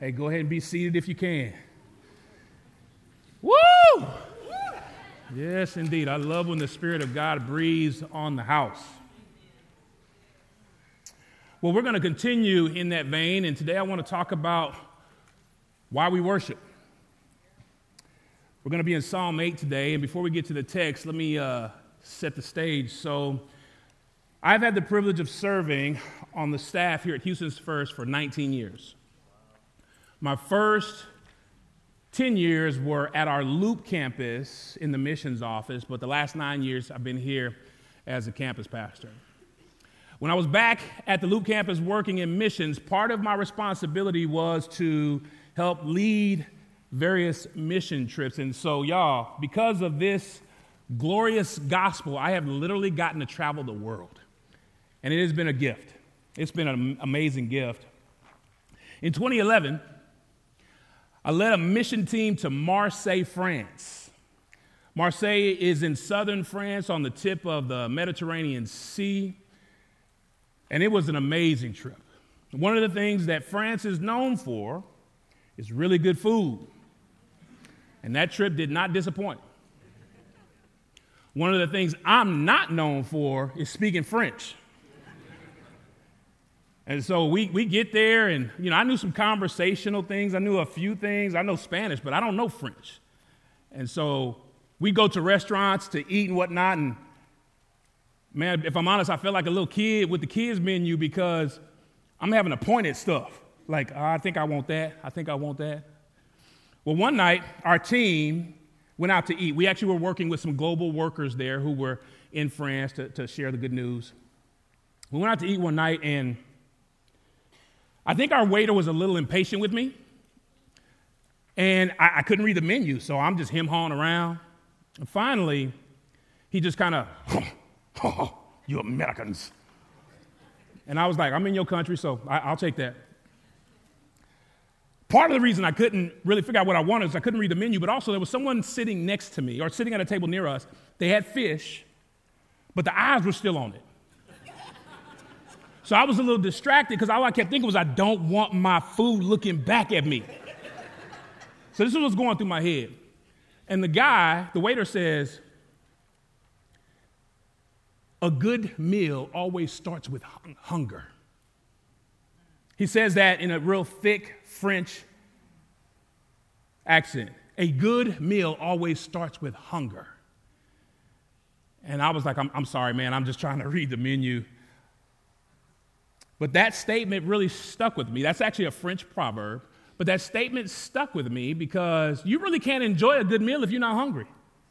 Hey, go ahead and be seated if you can. Woo! Yes, indeed. I love when the Spirit of God breathes on the house. Well, we're going to continue in that vein, and today I want to talk about why we worship. We're going to be in Psalm 8 today, and before we get to the text, let me set the stage. So, I've had the privilege of serving on the staff here at Houston's First for 19 years. My first 10 years were at our Loop campus in the missions office, but the last 9 years I've been here as a campus pastor. When I was back at the Loop campus working in missions, part of my responsibility was to help lead various mission trips. And so, y'all, because of this glorious gospel, I have literally gotten to travel the world. And it has been a gift. It's been an amazing gift. In 2011, I led a mission team to Marseille, France. Marseille is in southern France on the tip of the Mediterranean Sea, and it was an amazing trip. One of the things that France is known for is really good food, and that trip did not disappoint. One of the things I'm not known for is speaking French. And so we get there, and, I knew some conversational things. I knew a few things. I know Spanish, but I don't know French. And so we go to restaurants to eat and whatnot, and, man, if I'm honest, I felt like a little kid with the kids menu because I'm having to point at stuff. Like, I think I want that. I think I want that. Well, one night, our team went out to eat. We actually were working with some global workers there who were in France to share the good news. We went out to eat one night, and I think our waiter was a little impatient with me, and I couldn't read the menu, so I'm just him-hawing around. And finally, he just kind of, you Americans. And I was like, I'm in your country, so I'll take that. Part of the reason I couldn't really figure out what I wanted is I couldn't read the menu, but also there was someone sitting next to me or sitting at a table near us. They had fish, but the eyes were still on it. So I was a little distracted because all I kept thinking was, I don't want my food looking back at me. So this is what's going through my head. And the waiter says, a good meal always starts with hunger. He says that in a real thick French accent. A good meal always starts with hunger. And I was like, I'm sorry, man, I'm just trying to read the menu. But that statement really stuck with me. That's actually a French proverb. But that statement stuck with me because you really can't enjoy a good meal if you're not hungry.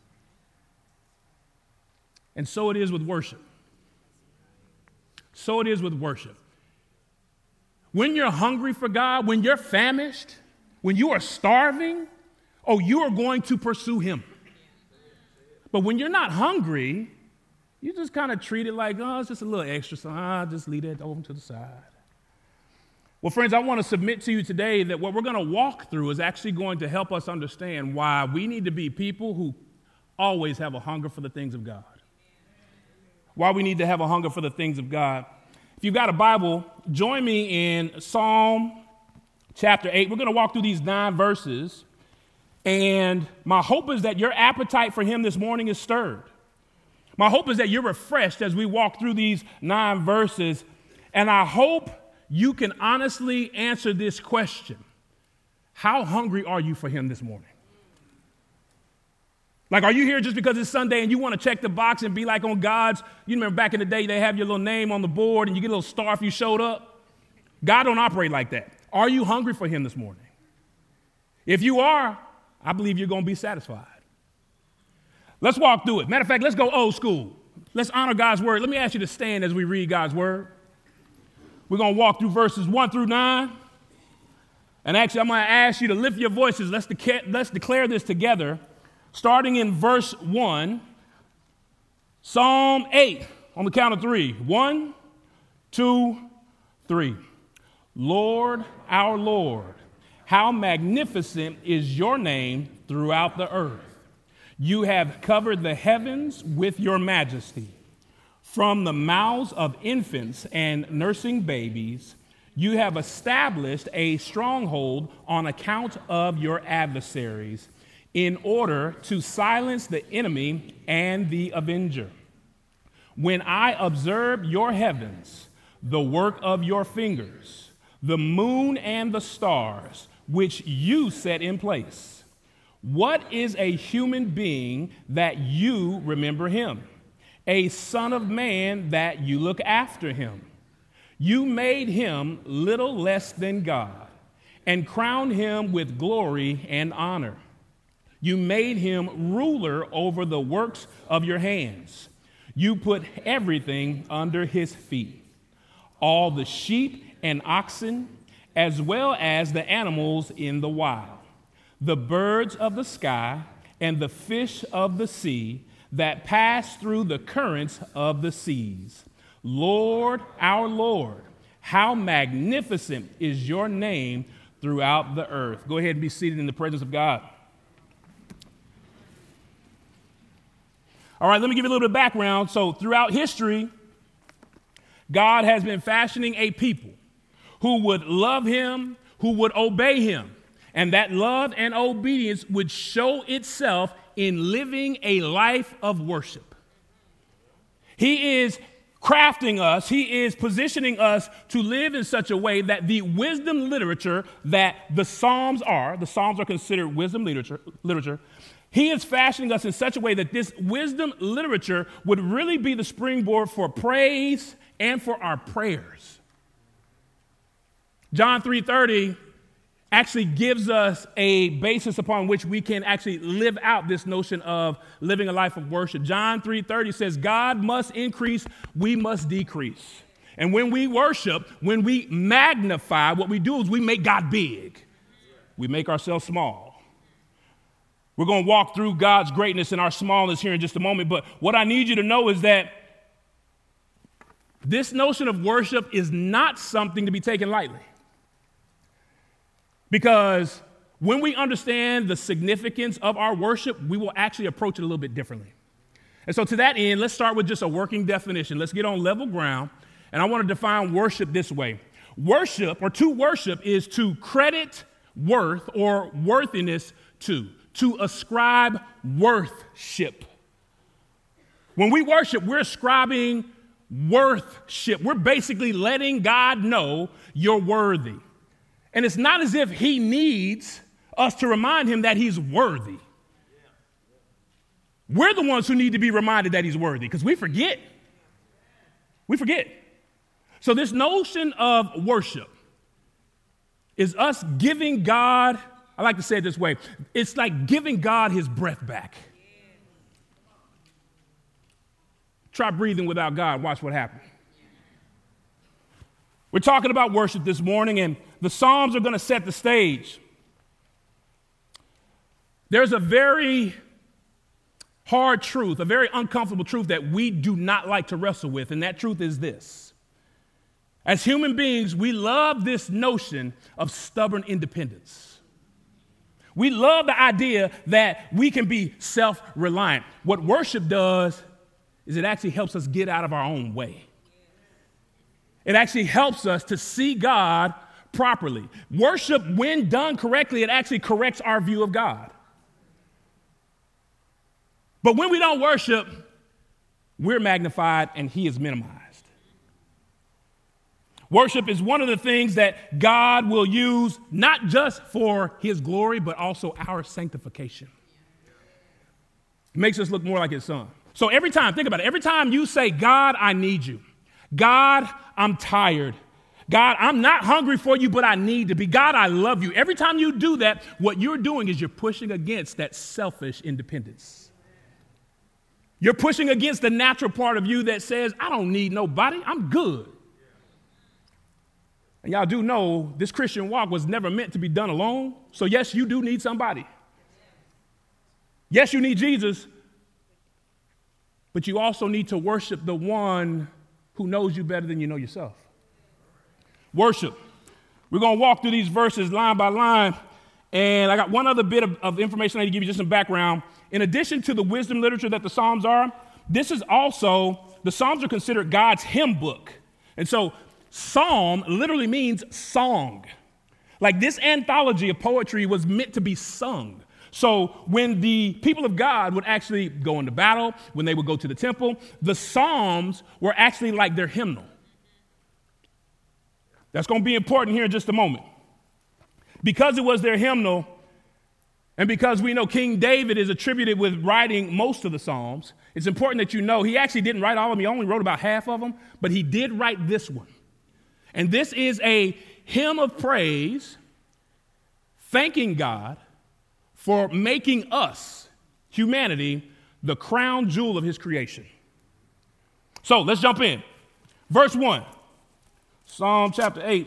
And so it is with worship. So it is with worship. When you're hungry for God, when you're famished, when you are starving, you are going to pursue Him. But when you're not hungry, you just kind of treat it like, it's just a little extra, so I'll just leave that over to the side. Well, friends, I want to submit to you today that what we're going to walk through is actually going to help us understand why we need to be people who always have a hunger for the things of God. Why we need to have a hunger for the things of God. If you've got a Bible, join me in Psalm chapter 8. We're going to walk through these 9 verses, and my hope is that your appetite for Him this morning is stirred. My hope is that you're refreshed as we walk through these 9 verses, and I hope you can honestly answer this question. How hungry are you for Him this morning? Like, are you here just because it's Sunday and you want to check the box and be like on God's, you remember back in the day, they have your little name on the board and you get a little star if you showed up? God don't operate like that. Are you hungry for Him this morning? If you are, I believe you're going to be satisfied. Let's walk through it. Matter of fact, let's go old school. Let's honor God's word. Let me ask you to stand as we read God's word. We're going to walk through verses 1 through 9. And actually, I'm going to ask you to lift your voices. Let's declare this together. Starting in verse 1, Psalm 8, on the count of 3. 1, 2, 3. Lord, our Lord, how magnificent is your name throughout the earth. You have covered the heavens with your majesty. From the mouths of infants and nursing babies, You have established a stronghold on account of your adversaries in order to silence the enemy and the avenger. When I observe your heavens, the work of your fingers, the moon and the stars, which you set in place, what is a human being that you remember him? A son of man that you look after him? You made him little less than God and crowned him with glory and honor. You made him ruler over the works of your hands. You put everything under his feet, all the sheep and oxen, as well as the animals in the wild, the birds of the sky and the fish of the sea that pass through the currents of the seas. Lord, our Lord, how magnificent is your name throughout the earth. Go ahead and be seated in the presence of God. All right, let me give you a little bit of background. So throughout history, God has been fashioning a people who would love him, who would obey him. And that love and obedience would show itself in living a life of worship. He is crafting us, he is positioning us to live in such a way that the wisdom literature that the Psalms are considered wisdom literature. He is fashioning us in such a way that this wisdom literature would really be the springboard for praise and for our prayers. John 3:30 actually gives us a basis upon which we can actually live out this notion of living a life of worship. John 3:30 says, God must increase, we must decrease. And when we worship, when we magnify, what we do is we make God big. We make ourselves small. We're going to walk through God's greatness and our smallness here in just a moment. But what I need you to know is that this notion of worship is not something to be taken lightly. Because when we understand the significance of our worship, we will actually approach it a little bit differently. And so to that end, let's start with just a working definition. Let's get on level ground. And I want to define worship this way. Worship, or to worship, is to credit worth or worthiness to ascribe worthship. When we worship, we're ascribing worthship. We're basically letting God know you're worthy. And it's not as if he needs us to remind him that he's worthy. We're the ones who need to be reminded that he's worthy because we forget. We forget. So this notion of worship is us giving God, I like to say it this way, it's like giving God his breath back. Try breathing without God, watch what happens. We're talking about worship this morning, and the Psalms are going to set the stage. There's a very hard truth, a very uncomfortable truth that we do not like to wrestle with, and that truth is this. As human beings, we love this notion of stubborn independence. We love the idea that we can be self-reliant. What worship does is it actually helps us get out of our own way. It actually helps us to see God properly. Worship, when done correctly, it actually corrects our view of God. But when we don't worship, we're magnified and he is minimized. Worship is one of the things that God will use not just for his glory, but also our sanctification. It makes us look more like his son. So every time, think about it, every time you say, God, I need you. God, I'm tired. God, I'm not hungry for you, but I need to be. God, I love you. Every time you do that, what you're doing is you're pushing against that selfish independence. You're pushing against the natural part of you that says, I don't need nobody. I'm good. And y'all do know this Christian walk was never meant to be done alone. So yes, you do need somebody. Yes, you need Jesus, but you also need to worship the one who knows you better than you know yourself. Worship. We're going to walk through these verses line by line, and I got one other bit of information I need to give you, just some background. In addition to the wisdom literature that the Psalms are, this is also, the Psalms are considered God's hymn book. And so Psalm literally means song. Like this anthology of poetry was meant to be sung. So when the people of God would actually go into battle, when they would go to the temple, the Psalms were actually like their hymnal. That's going to be important here in just a moment. Because it was their hymnal, and because we know King David is attributed with writing most of the Psalms, it's important that you know he actually didn't write all of them. He only wrote about half of them, but he did write this one. And this is a hymn of praise, thanking God for making us, humanity, the crown jewel of his creation. So let's jump in. Verse 1, Psalm chapter 8.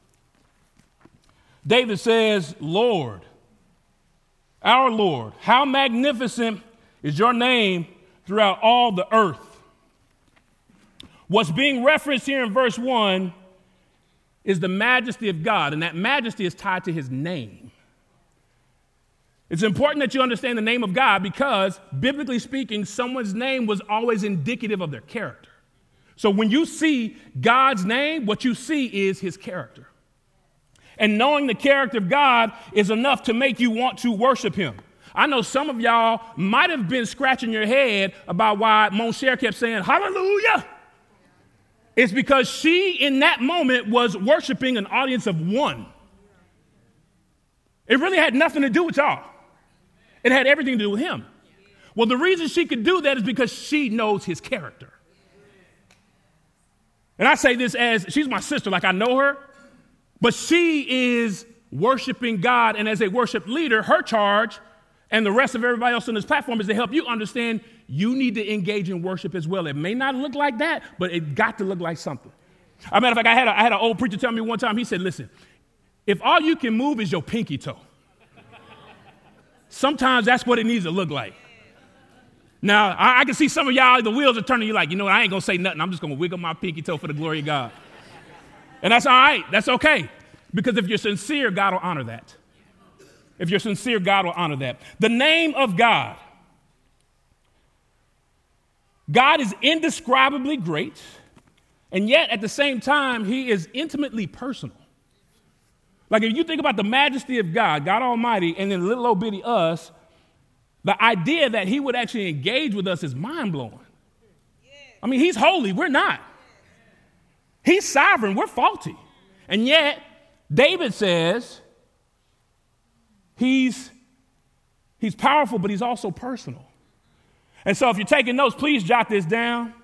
David says, Lord, our Lord, how magnificent is your name throughout all the earth. What's being referenced here in verse 1 is the majesty of God, and that majesty is tied to his name. It's important that you understand the name of God because, biblically speaking, someone's name was always indicative of their character. So when you see God's name, what you see is his character. And knowing the character of God is enough to make you want to worship him. I know some of y'all might have been scratching your head about why Moncher kept saying, hallelujah. It's because she, in that moment, was worshiping an audience of one. It really had nothing to do with y'all. It had everything to do with him. Well, the reason she could do that is because she knows his character. And I say this as, she's my sister, like I know her, but she is worshiping God, and as a worship leader, her charge and the rest of everybody else on this platform is to help you understand you need to engage in worship as well. It may not look like that, but it got to look like something. As a matter of fact, I had an old preacher tell me one time, he said, listen, if all you can move is your pinky toe, sometimes that's what it needs to look like. Now, I can see some of y'all, the wheels are turning, you like, you know what, I ain't going to say nothing. I'm just going to wiggle my pinky toe for the glory of God. And that's all right. That's okay. Because if you're sincere, God will honor that. If you're sincere, God will honor that. The name of God. God is indescribably great, and yet at the same time, he is intimately personal. Like if you think about the majesty of God, God Almighty, and then little old bitty us, the idea that he would actually engage with us is mind-blowing. I mean, he's holy, we're not. He's sovereign, we're faulty. And yet, David says he's powerful, but he's also personal. And so if you're taking notes, please jot this down.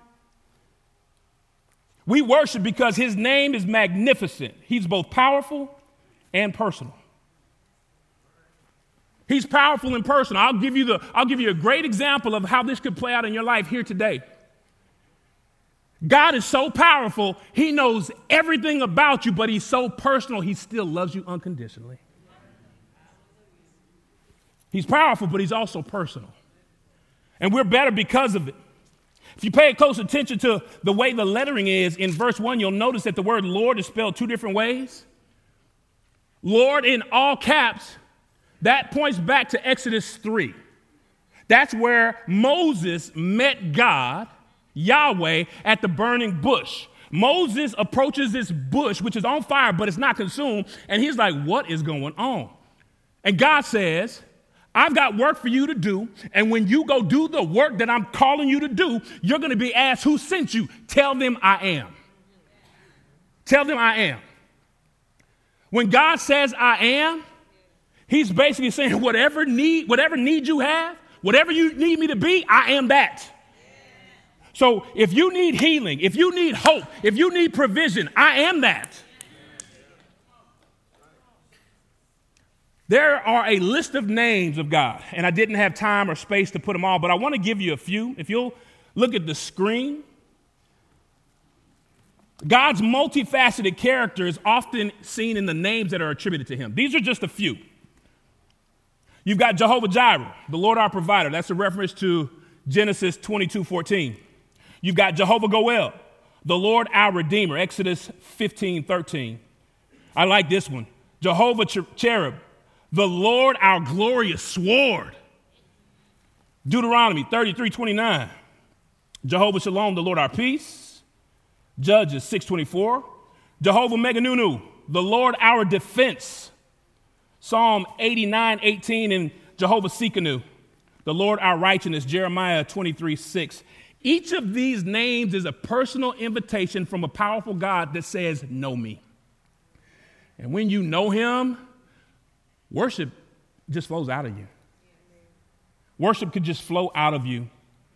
We worship because his name is magnificent. He's both powerful and personal. He's powerful and personal. I'll give you a great example of how this could play out in your life here today. God is so powerful, he knows everything about you, but he's so personal, he still loves you unconditionally. He's powerful, but he's also personal. And we're better because of it. If you pay close attention to the way the lettering is, in verse 1, you'll notice that the word Lord is spelled two different ways. Lord in all caps, that points back to Exodus 3. That's where Moses met God, Yahweh, at the burning bush. Moses approaches this bush, which is on fire, but it's not consumed, and he's like, what is going on? And God says, I've got work for you to do, and when you go do the work that I'm calling you to do, you're going to be asked who sent you. Tell them I am. Tell them I am. When God says I am, he's basically saying whatever need you have, whatever you need me to be, I am that. So if you need healing, if you need hope, if you need provision, I am that. There are a list of names of God, and I didn't have time or space to put them all, but I want to give you a few. If you'll look at the screen, God's multifaceted character is often seen in the names that are attributed to him. These are just a few. You've got Jehovah Jireh, the Lord our provider. That's a reference to Genesis 22:14. You've got Jehovah Goel, the Lord our Redeemer, Exodus 15:13. I like this one. Jehovah Cherub, the Lord our glorious sword. Deuteronomy 33:29. Jehovah Shalom, the Lord our peace. Judges 6:24. Jehovah Meganunu, the Lord our defense. Psalm 89:18, and Jehovah Tsidkenu, the Lord our righteousness, Jeremiah 23:6. Each of these names is a personal invitation from a powerful God that says, know me. And when you know him, worship just flows out of you. Worship could just flow out of you.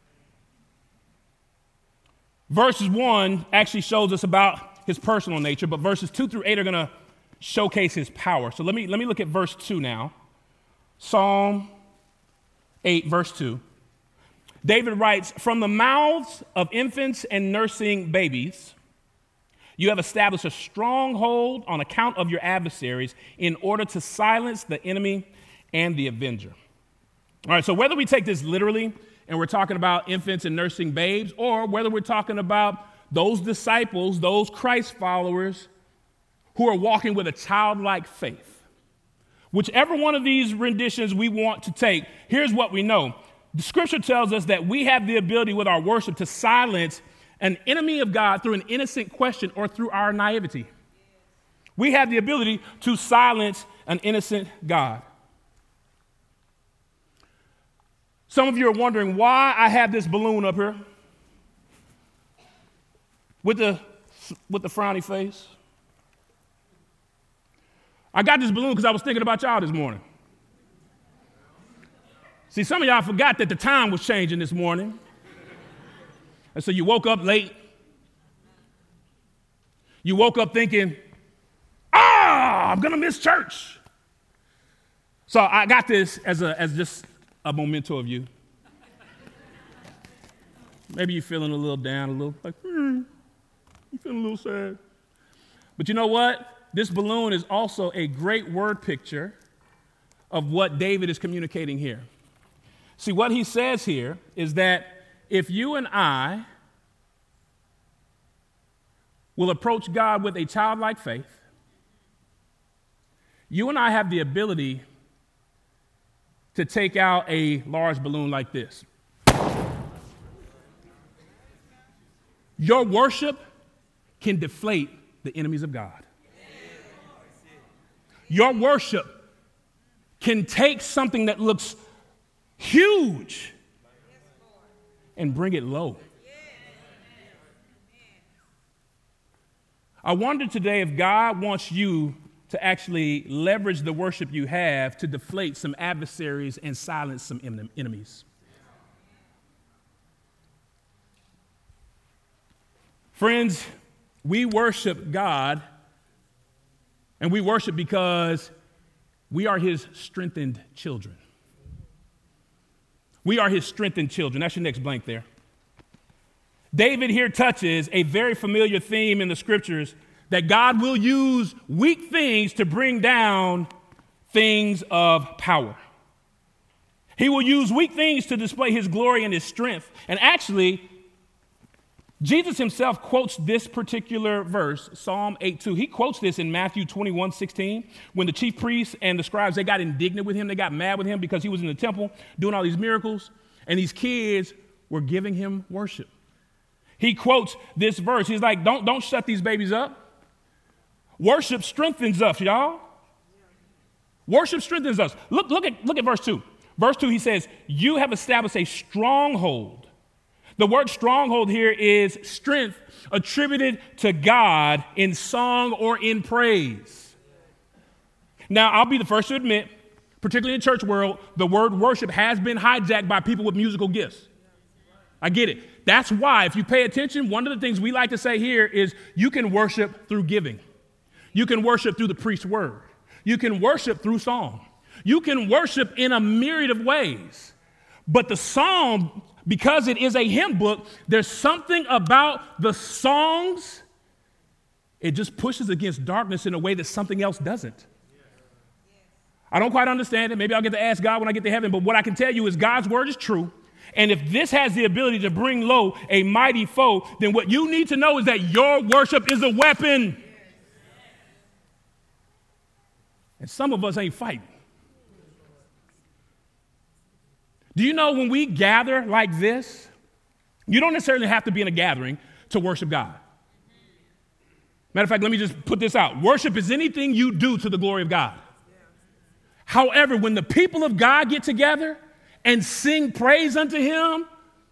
Verses 1 actually shows us about his personal nature, but verses 2 through 8 are going to showcase his power. So let me look at verse 2 now. Psalm 8, verse 2. David writes, from the mouths of infants and nursing babies, you have established a stronghold on account of your adversaries in order to silence the enemy and the avenger. All right, so whether we take this literally and we're talking about infants and nursing babes, or whether we're talking about those disciples, those Christ followers who are walking with a childlike faith, whichever one of these renditions we want to take, here's what we know. The scripture tells us that we have the ability with our worship to silence an enemy of God through an innocent question or through our naivety. We have the ability to silence an innocent God. Some of you are wondering why I have this balloon up here with the frowny face. I got this balloon because I was thinking about y'all this morning. See, some of y'all forgot that the time was changing this morning. And so you woke up late. You woke up thinking, I'm going to miss church. So I got this as just a memento of you. Maybe you're feeling a little down, a little like, you're feeling a little sad. But you know what? This balloon is also a great word picture of what David is communicating here. See, what he says here is that if you and I will approach God with a childlike faith, you and I have the ability to take out a large balloon like this. Your worship can deflate the enemies of God. Your worship can take something that looks huge and bring it low. I wonder today if God wants you to actually leverage the worship you have to deflate some adversaries and silence some enemies. Friends, we worship God, and we worship because we are his strengthened children. We are his strengthened children. That's your next blank there. David here touches a very familiar theme in the scriptures that God will use weak things to bring down things of power. He will use weak things to display his glory and his strength. And actually, Jesus himself quotes this particular verse, Psalm 8:2. He quotes this in Matthew 21:16, when the chief priests and the scribes, they got indignant with him. They got mad with him because he was in the temple doing all these miracles, and these kids were giving him worship. He quotes this verse. He's like, don't shut these babies up. Worship strengthens us, y'all. Worship strengthens us. Look at verse 2. Verse 2, he says, you have established a stronghold. The word stronghold here is strength attributed to God in song or in praise. Now, I'll be the first to admit, particularly in church world, the word worship has been hijacked by people with musical gifts. I get it. That's why, if you pay attention, one of the things we like to say here is you can worship through giving. You can worship through the preached word. You can worship through song. You can worship in a myriad of ways. But the psalm, because it is a hymn book, there's something about the songs, it just pushes against darkness in a way that something else doesn't. I don't quite understand it. Maybe I'll get to ask God when I get to heaven. But what I can tell you is God's word is true. And if this has the ability to bring low a mighty foe, then what you need to know is that your worship is a weapon. And some of us ain't fighting. Do you know when we gather like this, you don't necessarily have to be in a gathering to worship God. Matter of fact, let me just put this out. Worship is anything you do to the glory of God. However, when the people of God get together and sing praise unto him,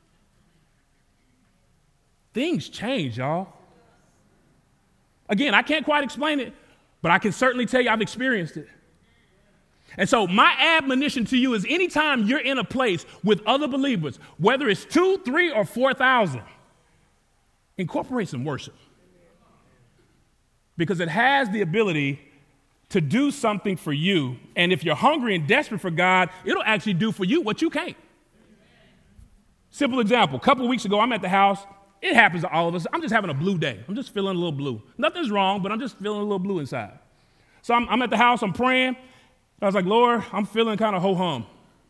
things change, y'all. Again, I can't quite explain it, but I can certainly tell you I've experienced it. And so my admonition to you is anytime you're in a place with other believers, whether it's 2, 3, or 4,000, incorporate some worship. Because it has the ability to do something for you. And if you're hungry and desperate for God, it'll actually do for you what you can't. Simple example. A couple of weeks ago, I'm at the house. It happens to all of us. I'm just having a blue day. I'm just feeling a little blue. Nothing's wrong, but I'm just feeling a little blue inside. So I'm at the house. I'm praying. I was like, Lord, I'm feeling kind of ho-hum.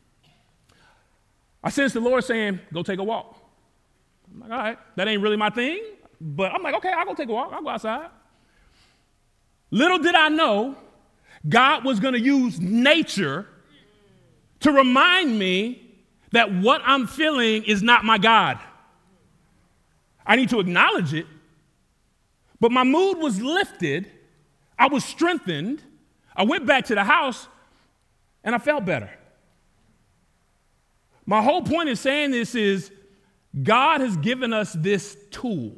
I sense the Lord saying, go take a walk. I'm like, all right, that ain't really my thing. But I'm like, okay, I'll go take a walk. I'll go outside. Little did I know, God was going to use nature to remind me that what I'm feeling is not my God. I need to acknowledge it, but my mood was lifted. I was strengthened. I went back to the house, and I felt better. My whole point in saying this is God has given us this tool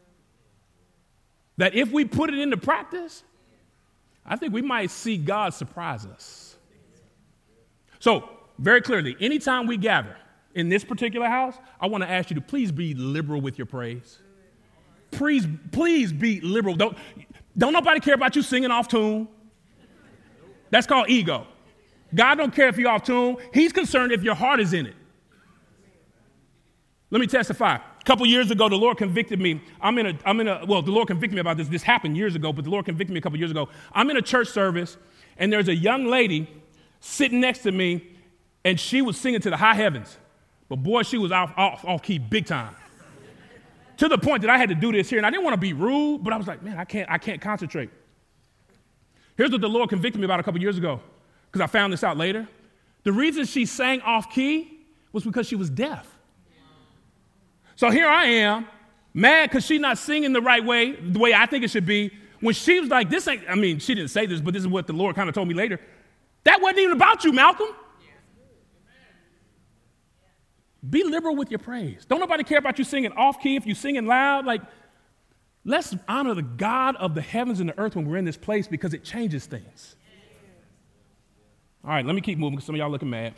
that if we put it into practice, I think we might see God surprise us. So, very clearly, anytime we gather in this particular house, I want to ask you to please be liberal with your praise. Please be liberal. Don't nobody care about you singing off tune. That's called ego. God don't care if you're off tune. He's concerned if your heart is in it. Let me testify. A couple years ago, the Lord convicted me. The Lord convicted me about this. This happened years ago, but the Lord convicted me a couple years ago. I'm in a church service, and there's a young lady sitting next to me, and she was singing to the high heavens. But boy, she was off key big time. To the point that I had to do this here, and I didn't want to be rude, but I was like, man, I can't concentrate. Here's what the Lord convicted me about a couple years ago, because I found this out later. The reason she sang off key was because she was deaf. So here I am, mad because she's not singing the right way, the way I think it should be. When she was like, she didn't say this, but this is what the Lord kind of told me later. That wasn't even about you, Malcolm. Be liberal with your praise. Don't nobody care about you singing off key if you're singing loud. Like, let's honor the God of the heavens and the earth when we're in this place because it changes things. All right, let me keep moving because some of y'all looking mad.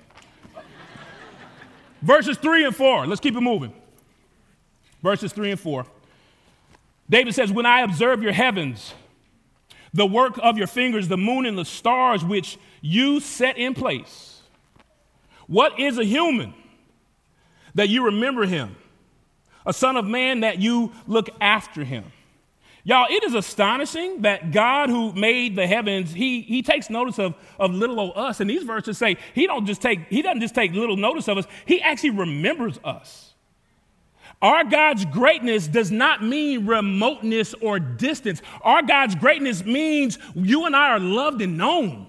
Verses 3 and 4. Let's keep it moving. Verses 3 and 4. David says, when I observe your heavens, the work of your fingers, the moon and the stars which you set in place. What is a human that you remember him? A son of man that you look after him. Y'all, it is astonishing that God who made the heavens, he takes notice of little old us. And these verses say he doesn't just take little notice of us, he actually remembers us. Our God's greatness does not mean remoteness or distance. Our God's greatness means you and I are loved and known.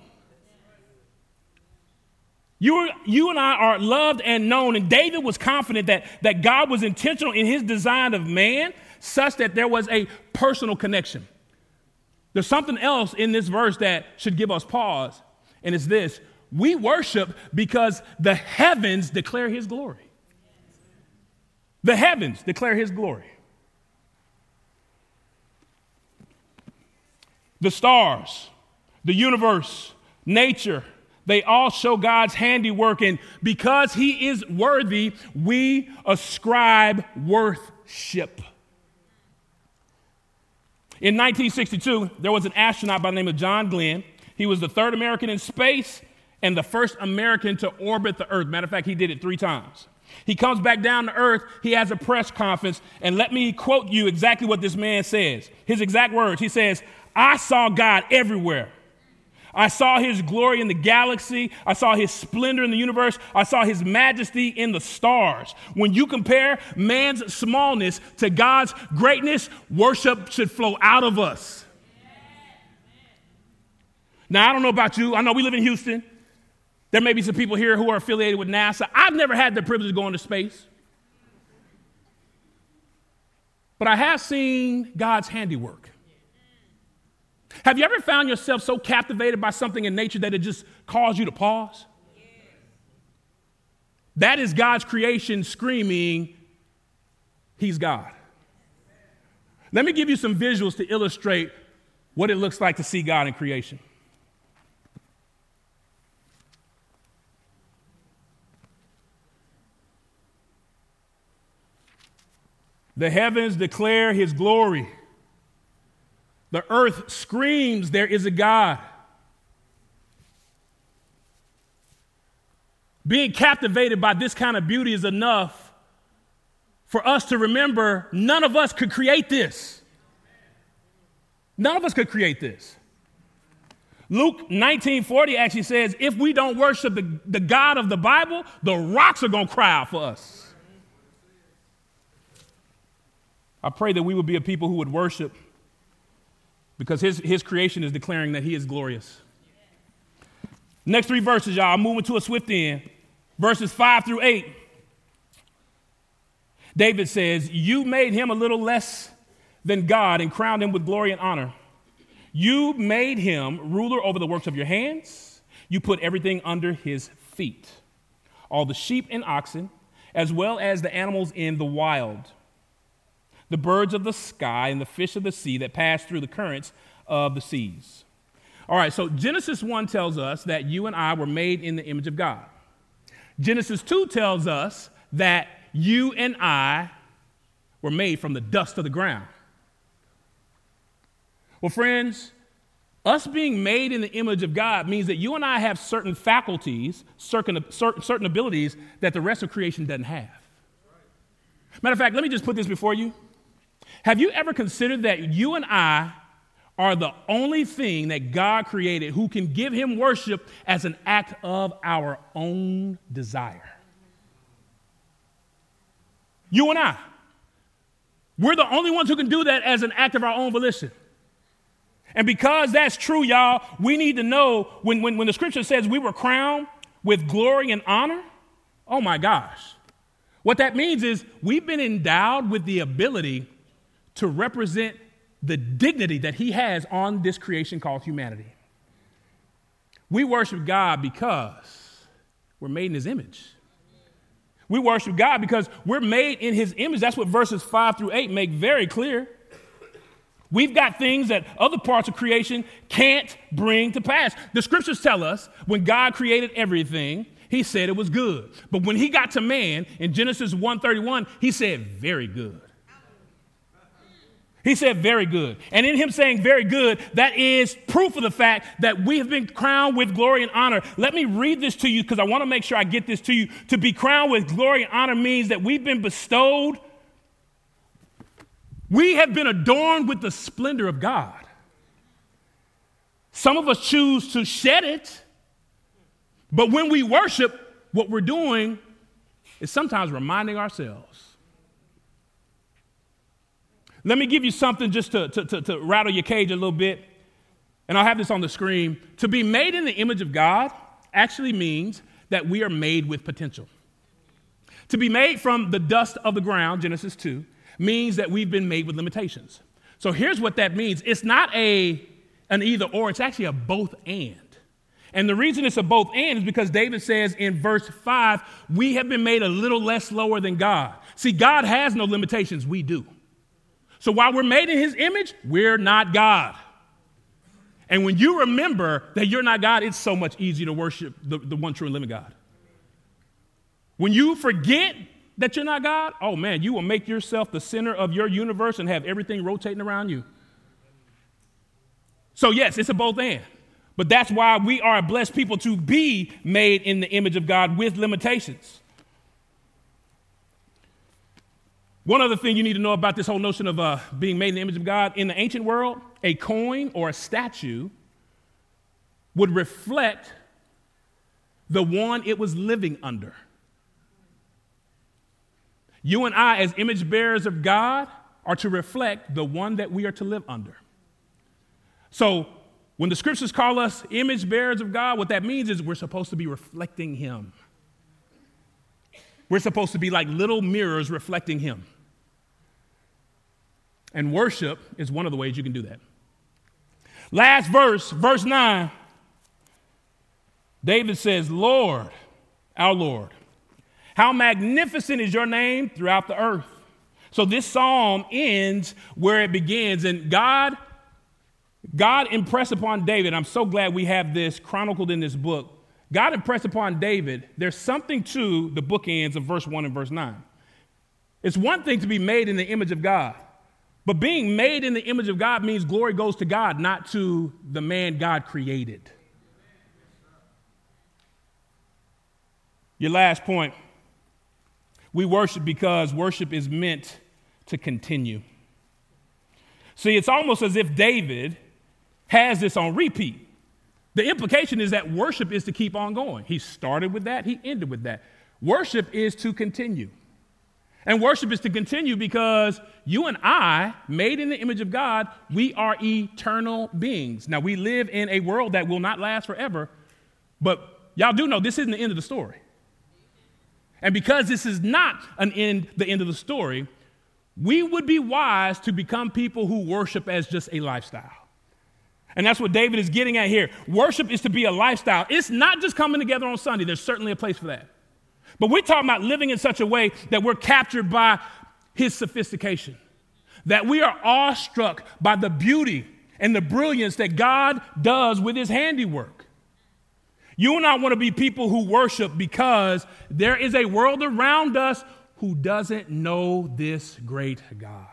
You and I are loved and known. And David was confident that God was intentional in his design of man such that there was a personal connection. There's something else in this verse that should give us pause, and it's this. We worship because the heavens declare his glory. The heavens declare his glory. The stars, the universe, nature, they all show God's handiwork, and because he is worthy, we ascribe worship. In 1962, there was an astronaut by the name of John Glenn. He was the third American in space and the first American to orbit the Earth. Matter of fact, he did it 3 times. He comes back down to earth. He has a press conference. And let me quote you exactly what this man says. His exact words. He says, I saw God everywhere. I saw his glory in the galaxy. I saw his splendor in the universe. I saw his majesty in the stars. When you compare man's smallness to God's greatness, worship should flow out of us. Now, I don't know about you. I know we live in Houston. There may be some people here who are affiliated with NASA. I've never had the privilege of going to space. But I have seen God's handiwork. Have you ever found yourself so captivated by something in nature that it just caused you to pause? Yes. That is God's creation screaming, He's God. Let me give you some visuals to illustrate what it looks like to see God in creation. The heavens declare His glory. The earth screams, there is a God. Being captivated by this kind of beauty is enough for us to remember none of us could create this. None of us could create this. Luke 19:40 actually says, if we don't worship the God of the Bible, the rocks are going to cry out for us. I pray that we would be a people who would worship because his creation is declaring that He is glorious. Next 3 verses, y'all. I'm moving to a swift end. Verses 5 through 8. David says, you made Him a little less than God and crowned Him with glory and honor. You made Him ruler over the works of your hands. You put everything under His feet, all the sheep and oxen, as well as the animals in the wild, the birds of the sky and the fish of the sea that pass through the currents of the seas. All right, so Genesis 1 tells us that you and I were made in the image of God. Genesis 2 tells us that you and I were made from the dust of the ground. Well, friends, us being made in the image of God means that you and I have certain faculties, certain abilities that the rest of creation doesn't have. Matter of fact, let me just put this before you. Have you ever considered that you and I are the only thing that God created who can give Him worship as an act of our own desire? You and I. We're the only ones who can do that as an act of our own volition. And because that's true, y'all, we need to know when the scripture says we were crowned with glory and honor, oh my gosh. What that means is we've been endowed with the ability to represent the dignity that He has on this creation called humanity. We worship God because we're made in His image. We worship God because we're made in His image. That's what verses 5 through 8 make very clear. We've got things that other parts of creation can't bring to pass. The scriptures tell us when God created everything, He said it was good. But when He got to man in Genesis 1:31, He said very good. He said very good. And in Him saying very good, that is proof of the fact that we have been crowned with glory and honor. Let me read this to you because I want to make sure I get this to you. To be crowned with glory and honor means that we've been bestowed. We have been adorned with the splendor of God. Some of us choose to shed it, but when we worship, what we're doing is sometimes reminding ourselves. Let me give you something just to rattle your cage a little bit, and I'll have this on the screen. To be made in the image of God actually means that we are made with potential. To be made from the dust of the ground, Genesis 2, means that we've been made with limitations. So here's what that means. It's not an either or, it's actually a both and. And the reason it's a both and is because David says in verse 5, we have been made a little less lower than God. See, God has no limitations, we do. So while we're made in His image, we're not God. And when you remember that you're not God, it's so much easier to worship the one true and living God. When you forget that you're not God, oh man, you will make yourself the center of your universe and have everything rotating around you. So yes, it's a both and. But that's why we are a blessed people to be made in the image of God with limitations. One other thing you need to know about this whole notion of being made in the image of God, in the ancient world, a coin or a statue would reflect the one it was living under. You and I, as image bearers of God, are to reflect the one that we are to live under. So when the scriptures call us image bearers of God, what that means is we're supposed to be reflecting Him. We're supposed to be like little mirrors reflecting Him. And worship is one of the ways you can do that. Last verse, verse 9. David says, Lord, our Lord, how magnificent is your name throughout the earth. So this psalm ends where it begins. And God impressed upon David, I'm so glad we have this chronicled in this book. God impressed upon David, there's something to the bookends of verse 1 and verse 9. It's one thing to be made in the image of God, but being made in the image of God means glory goes to God, not to the man God created. Your last point, we worship because worship is meant to continue. See, it's almost as if David has this on repeat. The implication is that worship is to keep on going. He started with that, he ended with that. Worship is to continue. And worship is to continue because you and I, made in the image of God, we are eternal beings. Now, we live in a world that will not last forever, but y'all do know this isn't the end of the story. And because this is not the end of the story, we would be wise to become people who worship as just a lifestyle. And that's what David is getting at here. Worship is to be a lifestyle. It's not just coming together on Sunday. There's certainly a place for that. But we're talking about living in such a way that we're captured by his sophistication, that we are awestruck by the beauty and the brilliance that God does with his handiwork. You and I want to be people who worship because there is a world around us who doesn't know this great God.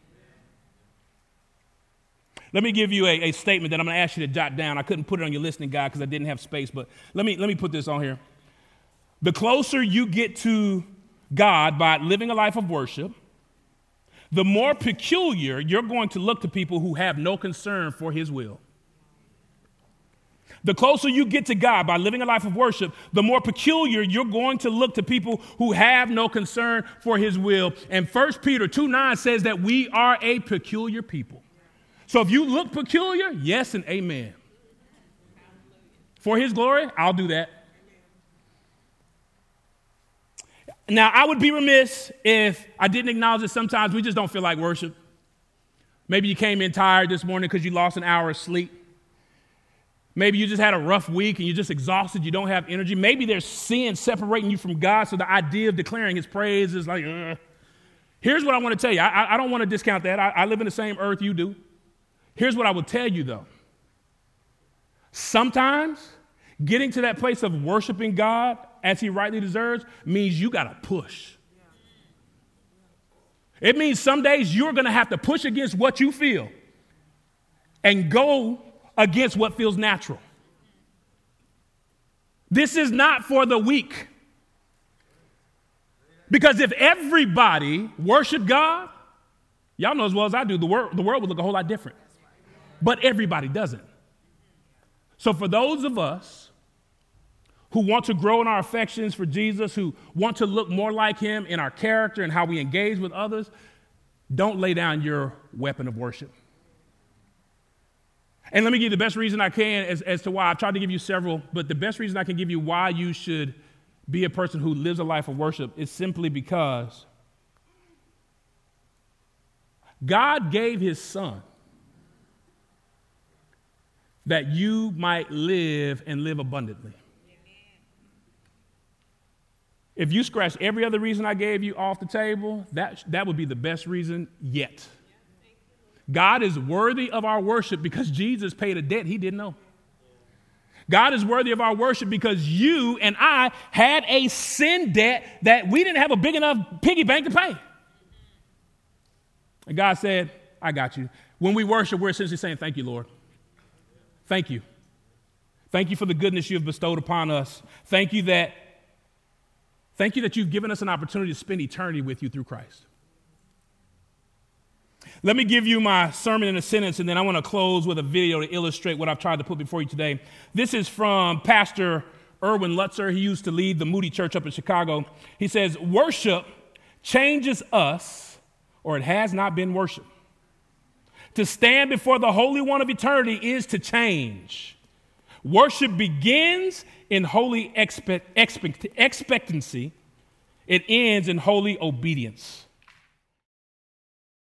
Let me give you a statement that I'm going to ask you to jot down. I couldn't put it on your listening guide because I didn't have space, but let me put this on here. The closer you get to God by living a life of worship, the more peculiar you're going to look to people who have no concern for his will. The closer you get to God by living a life of worship, the more peculiar you're going to look to people who have no concern for his will. And 1 Peter 2:9 says that we are a peculiar people. So if you look peculiar, yes and amen. For his glory, I'll do that. Now, I would be remiss if I didn't acknowledge that sometimes we just don't feel like worship. Maybe you came in tired this morning because you lost an hour of sleep. Maybe you just had a rough week and you're just exhausted. You don't have energy. Maybe there's sin separating you from God, so the idea of declaring his praise is like, Here's what I want to tell you. I don't want to discount that. I live in the same earth you do. Here's what I will tell you, though. Sometimes getting to that place of worshiping God as he rightly deserves means you got to push. It means some days you're going to have to push against what you feel and go against what feels natural. This is not for the weak. Because if everybody worshiped God, y'all know as well as I do, the world would look a whole lot different. But everybody doesn't. So for those of us who want to grow in our affections for Jesus, who want to look more like him in our character and how we engage with others, don't lay down your weapon of worship. And let me give you the best reason I can as to why. I've tried to give you several, but the best reason I can give you why you should be a person who lives a life of worship is simply because God gave his son that you might live and live abundantly. If you scratch every other reason I gave you off the table, that would be the best reason yet. God is worthy of our worship because Jesus paid a debt he didn't owe. God is worthy of our worship because you and I had a sin debt that we didn't have a big enough piggy bank to pay. And God said, I got you. When we worship, we're essentially saying, thank you, Lord. Thank you. Thank you for the goodness you have bestowed upon us. Thank you that you've given us an opportunity to spend eternity with you through Christ. Let me give you my sermon in a sentence, and then I want to close with a video to illustrate what I've tried to put before you today. This is from Pastor Erwin Lutzer. He used to lead the Moody Church up in Chicago. He says, worship changes us, or it has not been worship. To stand before the Holy One of eternity is to change. Worship begins in holy expectancy. It ends in holy obedience.